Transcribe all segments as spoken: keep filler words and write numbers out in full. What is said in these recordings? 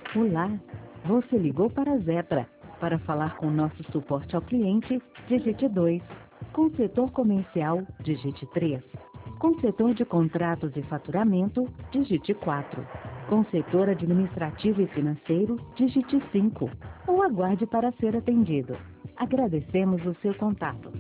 Olá, você ligou para a Zetra. Para falar com nosso suporte ao cliente, digite dois. Com o setor comercial, digite três. Com o setor de contratos e faturamento, digite quatro. Com o setor administrativo e financeiro, digite cinco. Ou aguarde para ser atendido. Agradecemos o seu contato.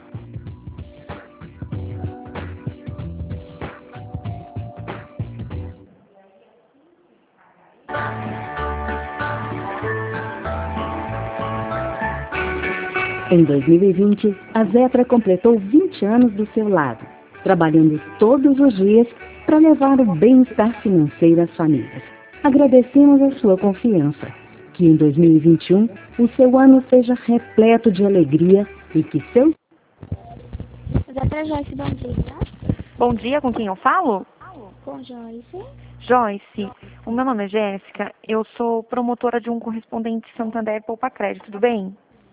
Em dois mil e vinte, a Zetra completou vinte anos do seu lado, trabalhando todos os dias para levar o bem-estar financeiro às famílias. Agradecemos a sua confiança. Que em dois mil e vinte e um o seu ano seja repleto de alegria e que seu... Zetra Joyce, bom dia. Bom dia, com quem eu falo? Com Joyce. Joyce, o meu nome é Jéssica, eu sou promotora de um correspondente Santander Poupa Crédito, tudo bem?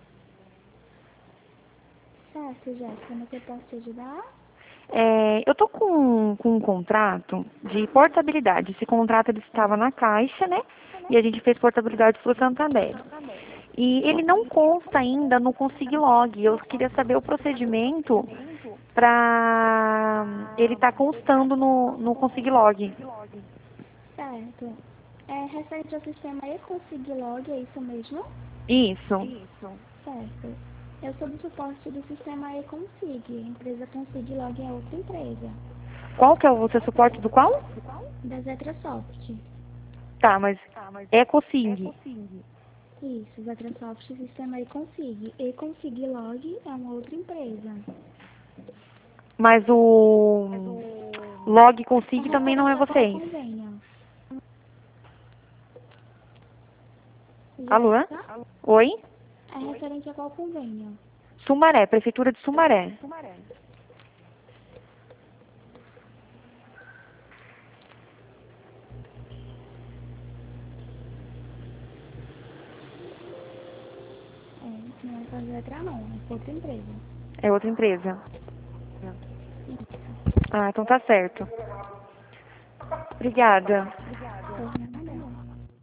Certo, Jéssica, no que eu posso te ajudar? É, eu tô com, com um contrato de portabilidade. Esse contrato ele estava na Caixa, né? E a gente fez portabilidade para o Santander. E ele não consta ainda no Consiglog. Eu queria saber o procedimento para ele estar tá constando no, no Consiglog. Certo. É referente ao sistema e-Consiglog, é isso mesmo? Isso. Certo. Eu sou do suporte do sistema e-Consig. A empresa Consiglog é outra empresa. Qual que é o seu suporte do qual? Da Zetrasoft. Tá, mas é Consig. Isso, Zetrasoft, sistema e-Consig. E-Consiglog é uma outra empresa. Mas o Log Consig É também não é referente a qual vocês. convênio? Alô? Jéssica? Oi? É referente a qual convênio? Sumaré, Prefeitura de Sumaré. É, não é com a Zetra não, é com outra empresa. É outra empresa. Ah, então tá certo. Obrigada.